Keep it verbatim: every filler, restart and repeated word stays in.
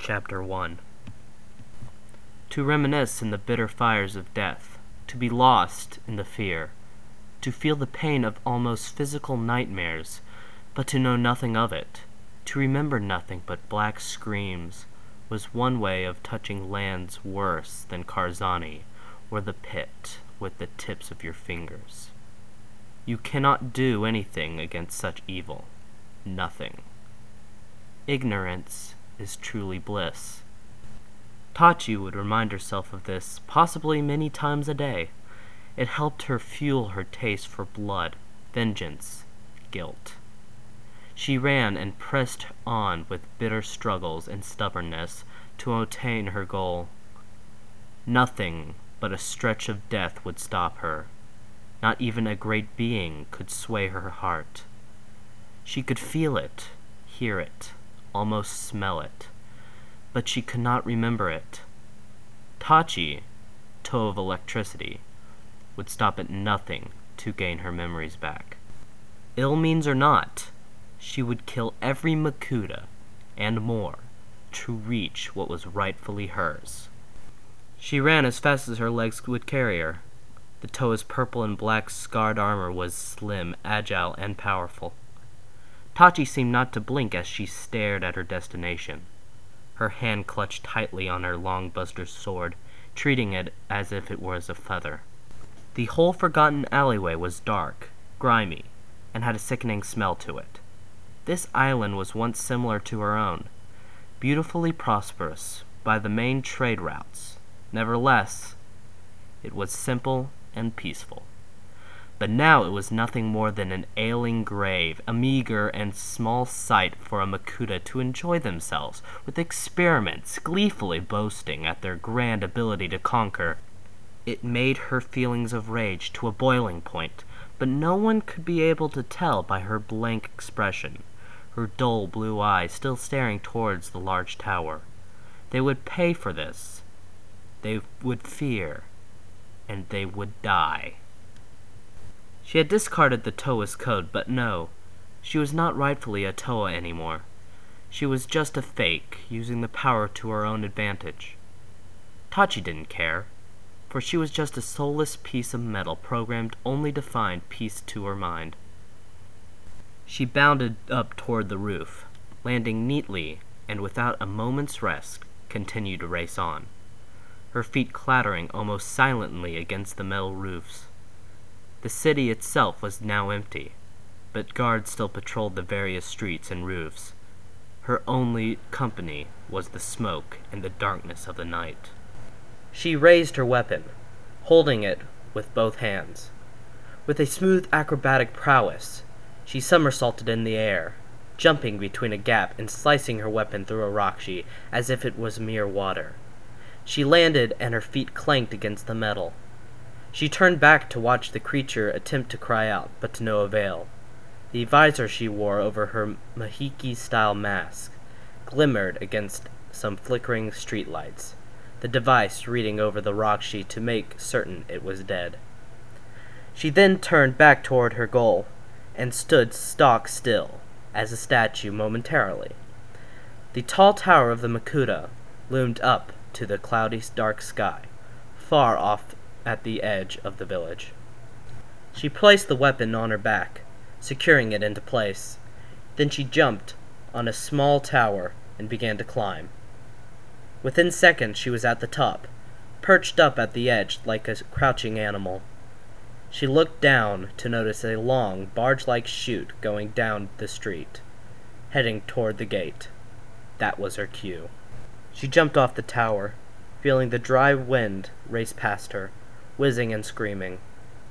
Chapter one. To reminisce in the bitter fires of death, to be lost in the fear, to feel the pain of almost physical nightmares, but to know nothing of it, to remember nothing but black screams, was one way of touching lands worse than Karzani or the pit with the tips of your fingers. You cannot do anything against such evil. Nothing. Ignorance is truly bliss. Tachi would remind herself of this possibly many times a day. It helped her fuel her taste for blood, vengeance, guilt. She ran and pressed on with bitter struggles and stubbornness to attain her goal. Nothing but a stretch of death would stop her. Not even a great being could sway her heart. She could feel it, hear it, almost smell it, but she could not remember it. Tachi, toe of electricity, would stop at nothing to gain her memories back. Ill means or not, she would kill every Makuta, and more, to reach what was rightfully hers. She ran as fast as her legs would carry her. The Toa's purple and black scarred armor was slim, agile, and powerful. Tachi seemed not to blink as she stared at her destination. Her hand clutched tightly on her long buster's sword, treating it as if it was a feather. The whole forgotten alleyway was dark, grimy, and had a sickening smell to it. This island was once similar to her own, beautifully prosperous by the main trade routes. Nevertheless, it was simple and peaceful. But now it was nothing more than an ailing grave, a meager and small sight for a Makuta to enjoy themselves with experiments, gleefully boasting at their grand ability to conquer. It made her feelings of rage to a boiling point, but no one could be able to tell by her blank expression, her dull blue eyes still staring towards the large tower. They would pay for this. They would fear, and they would die. She had discarded the Toa's code, but no, she was not rightfully a Toa anymore. She was just a fake, using the power to her own advantage. Tachi didn't care, for she was just a soulless piece of metal programmed only to find peace to her mind. She bounded up toward the roof, landing neatly and without a moment's rest, continued to race on, her feet clattering almost silently against the metal roofs. The city itself was now empty, but guards still patrolled the various streets and roofs. Her only company was the smoke and the darkness of the night. She raised her weapon, holding it with both hands. With a smooth acrobatic prowess, she somersaulted in the air, jumping between a gap and slicing her weapon through a rockshi as if it was mere water. She landed and her feet clanked against the metal. She turned back to watch the creature attempt to cry out, but to no avail. The visor she wore over her Mahiki-style mask glimmered against some flickering streetlights, the device reading over the rockshi to make certain it was dead. She then turned back toward her goal, and stood stock still, as a statue momentarily. The tall tower of the Makuta loomed up to the cloudy dark sky, far off at the edge of the village. She placed the weapon on her back, securing it into place. Then she jumped on a small tower and began to climb. Within seconds she was at the top, perched up at the edge like a crouching animal. She looked down to notice a long, barge-like chute going down the street, heading toward the gate. That was her cue. She jumped off the tower, feeling the dry wind race past her, whizzing and screaming.